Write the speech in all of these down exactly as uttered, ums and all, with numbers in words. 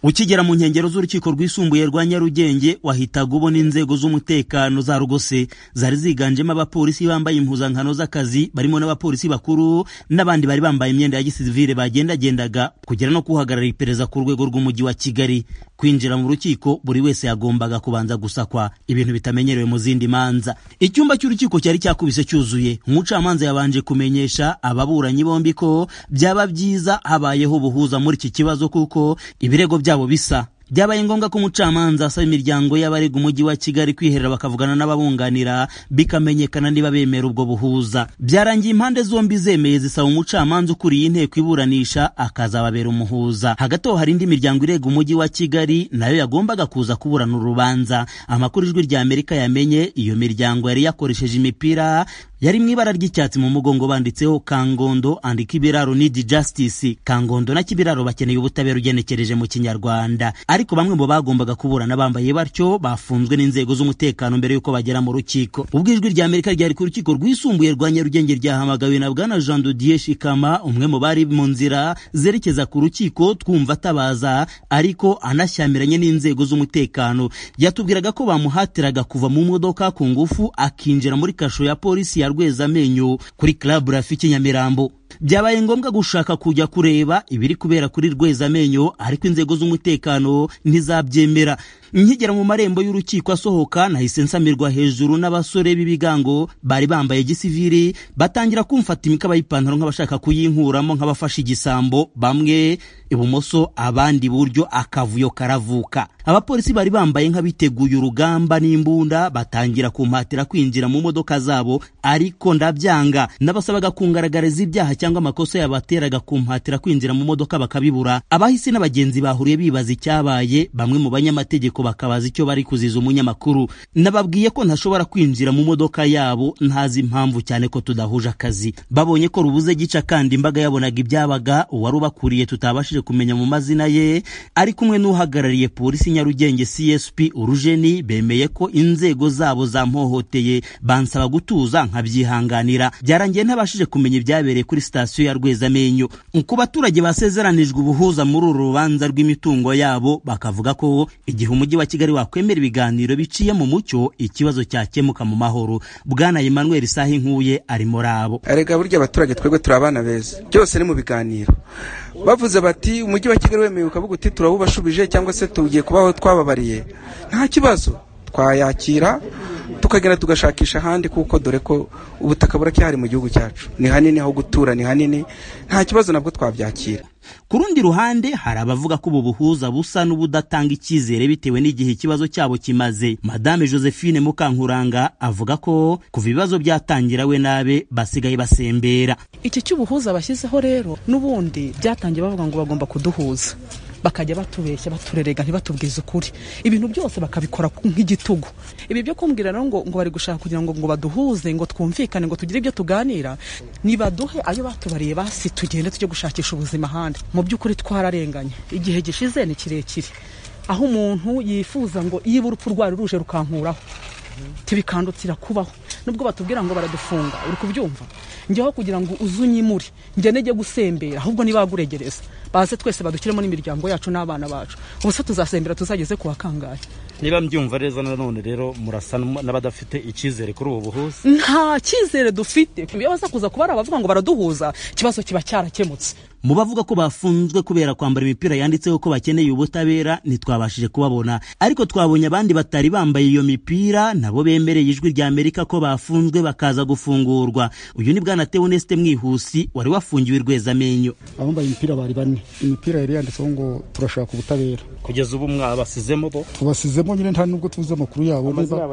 ukigera mu nkengero z'urukiko rwisumbuye rwa Nyarugenge wahitaga ubona inzego z'umutekano za rugose zari ziganjemo abapolisi bambaye impuzankano z'akazi barimo n'abapolisi bakuru n'abandi bari bambaye imyenda ya gisivile bagendagendaga kugera no kuhagarara iperereza ku rwego rw'umujyi wa Kigali. Kwinjira mu rukiko buri wese yagombaga kubanza gusakwa, ibintu bitamenyerewe mu zindi manza. Icyumba cy'urukiko cyari cyakubise cyuzuye. Umucamanza yabanje kumenyesha ababuranyi bombi ko byaba byiza habayeho ubuhuza muri iki kibazo kuko ibirego byabo bisa. Byabaye ngombwa ko umucamanza asaba imiryango y'abarega umujyi wa Kigali kwiherera bakavugana n'ababunganira bikamenyekana niba bemera ubwo buhuza. Byarangiye impande zombi zemeye zisaba umucamanza ukuriye inteko iburanisha akazababera umuhuza. Hagati aho hari indi miryango irega umujyi wa Kigali nayo yagombaga kuza kuburana urubanza. Amakuru ijwi rya Amerika yamenye iyo miryango yari yakoresheje imipira yari mu ibara ry'icyatsi mu mugongo banditseho Kangondo and Kibiraro need justice. Kangondo na Kibiraro bakeneye ubutabera ugenekereje mu Kinyarwanda. Ariko bamwe mu bagombaga kuburana bambaye batyo bafunzwe n'inzego z'umutekano mbere yuko bagera mu rukiko. Ubwo ijwi rya Amerika ryari ku rukiko rwisumbuye rwa Nyarugenge ryahamagawe na Bwana Jean de Dieu Shikama, umwe mu bari mu nzira zerekeza ku rukiko twumva atabaza ariko anashyamiranye n'inzego z'umutekano. Yatubwiraga ko bamuhatiraga kuva mu modoka ku ngufu akinjira muri kasho ya polisi ya Rwezamenyo kuri Club Rafiki Nyamirambo. Byabaye ngombwa gushaka kujya kureba ibiri kubera kuri Rwezamenyo ariko inzego z'umutekano ntizabyemera. Nkigera mu marembo y'urukiko asohoka nahise nsamirwa hejuru n'abasore b'ibigango bari bambaye gisivili batangira kumfata imikaba y'ipantaro nk'abashaka kuyinkuramo nk'abafashe igisambo, bamwe ibumoso abandi buryo, akavuyo karavuka. Abapolisi bari bambaye nk'abiteguye urugamba n'imbunda batangira kumpatira kwinjira mu modoka zabo ariko ndabyanga. Nabasabaga kungaragariza ibyaha cyangwa amakosa yabateraga kumpatira kwinjira mu modoka bakabibura. Abahisi n'abagenzi bahuriye bibaza icyabaye, bamwe mu banyamategeko bakabaza icyo bari kuziza umunyamakuru. Nababwiye ko ntashobora kwinjira mu modoka yabo ntazi impamvu cyane ko tudahuje akazi. Babonye ko rubuze gica kandi imbaga yabonaga ibyabaga, uwari ubakuriye tutabashije kumenya mu mazina ye ari kumwe n'uhagarariye polisi Nyarugenge C S P Urujeni, bemeye ko inzego zabo zampohoteye bansaba gutuza nkabyihanganira. Byarangiye ntabashije kumenya ibyabereye kuri sitasiyo ya Rwezamenyo. Ku baturage basezeranijwe ubuhuza muri uru rubanza rw'imitungo yabo bakavuga ko igihe umujyi wa Kigali wakwemera ibiganiro biciye mu mucyo ikibazo cyakemuka mu mahoro. Bwana Emmanuel Sahinkuye ari muri abo. Arega burya abaturage twebwe turabana beza, byose ni mu biganiro. Bavuze bati umujyi wa Kigali wemeye ukavuga uti turabubashubije cyangwa se tugiye kubaho twababariye, nta kibazo twayakira tukagenda tugashakisha ahandi kuko dore ko ubutaka buracyari mu gihugu cyacu, ni hanini aho gutura, ni hanini, nta kibazo nabwo twabyakira. Ku rundi ruhande hari abavuga ko ubu buhuza busa n'ubudatanga icyizere bitewe n'igihe ikibazo cyabo kimaze. Madame Josephine Mukankuranga avuga ko kuva ibibazo byatangira we nabe basigaye basembera. Iki cy'ubuhuza bashyizeho rero n'ubundi byatangiye bavuga ngo bagomba kuduhuza, bakajya batubeshya baturerega ntibatubwize ukuri, ibintu byose bakabikora nk'igitugu. Ibi byo kumbwira rero ngo ngo bari gushaka kugira ngo ngo baduhuze, ngo twumvikane, ngo tugire ibyo tuganira, nibaduhe ayo batubariye basi tugende tujye gushakisha ubuzima handi. Mu by'ukuri twararenganye, igihe gishize ni kirekire, aho umuntu yifuza ngo iyo urupfu rwari ruje rukankuraho tibikandukira kubaho, nubwo batubwira ngo baradufunga, uri kubyumva, njyeho kugira ngo uzunyimure njye nege gusembera, ahubwo nibaguregereza baze twese badukiremo n'imiryango yacu n'abana bacu, ubuse tuzasembera tuzageze ku bakangaye. Niba mbyumva reza nanone rero murasa n'abadafite icyizere kuri ubu buhuza. Nta cyizere dufite, iyo baza kuza kubara abavuga ngo baraduhuza ikibazo kiba cyarakemutse. Mu bavuga ko bafunzwe kubera kwambara imipira yanditseho ko bakeneye ubutabera ntitwabashije kubabona, ariko twabonye abandi batari bambaye iyo mipira nabo bemereye ijwi rya Amerika ko bafunzwe bakaza gufungurwa. Uyu ni Bwana Theoneste Mwihusi wari wafungiwe Rwezamenyo. Abambaye imipira bari bane, imipira yari yanditseho ngo turashaka ubutabera. Kugeza ubu mwabasizemo bo? Tubasizemo nyine nta nubwo tuvuze amakuru yabo.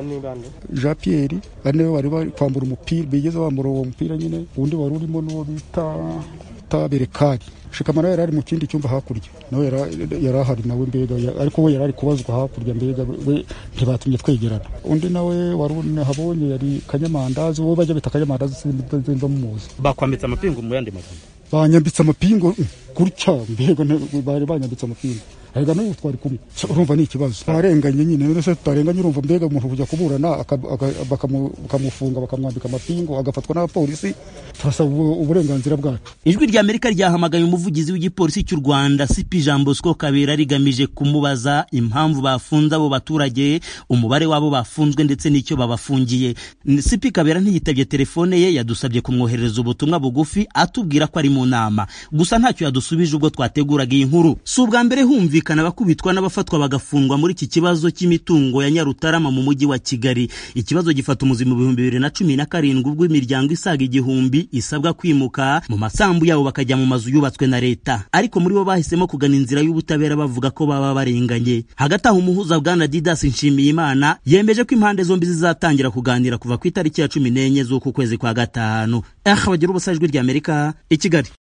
Jean Pierre bane bari bari kwambura umupira, bigeze bambura uwo mupira nyine, undi wari urimo n'uwo bita taberekari. Shikamana yari ari mu kindi cyumba hakurya, nawe yari ahari nawe mbega, ariko we yari ari kubazwa hakurya mbega, we ntibatumye twegerana. Undi nawe wari habonye yari Kanyamandazi, wo bajya bita Kanyamandazi sinzi muzi. Bakwambitse amapingu mu yandi magambo. Banyambitse amapingu gutya mbega bari banyambitse amapingu. ahega n'ubu twari kumwe urumva ni ikibazo twarenganye nyine none se tutarenganye urumva mbega umuntu kujya kuburana bakamufunga bakamwambika amapingu agafatwa n'abapolisi turasaba uburenganzira bwacu. Ijwi rya Amerika ryahamagaye umuvugizi w'igipolisi cy'u Rwanda C P Jean Bosco Kabera rigamije kumubaza impamvu bafunze abo baturage, umubare wabo bafunzwe ndetse n'icyo babafungiye. C P Kabera ntiyitabye telefone ye, yadusabye kumwoherereza ubutumwa bugufi atubwira ko ari mu nama, gusa ntacyo yadusubije ubwo twateguraga iyi nkuru. Si ubwa mbere humvikana abakubitwa n'abafatwa bagafungwa muri iki kibazo cy'imitungo ya Nyarutarama mu mujyi wa Kigali. Ikibazo gifata umuzi mu bihumbi bibiri na cumi na karindwi ubwo imiryango isaga igihumbi isabwa kwimuka mu masambu yabo bakajya mu mazu yubatswe na leta, ariko muri bo bahisemo kugana inzira y'ubutabera bavuga ko baba barenganye. Hagati aho umuhuza Bwana Didas Nshimiyimana yemeje ko impande zombi zizatangira kuganira kuva ku itariki ya cumi n'enye z'uku kwezi kwa gatanu. Ah, bagira ubusajwi rya Amerika i Kigali.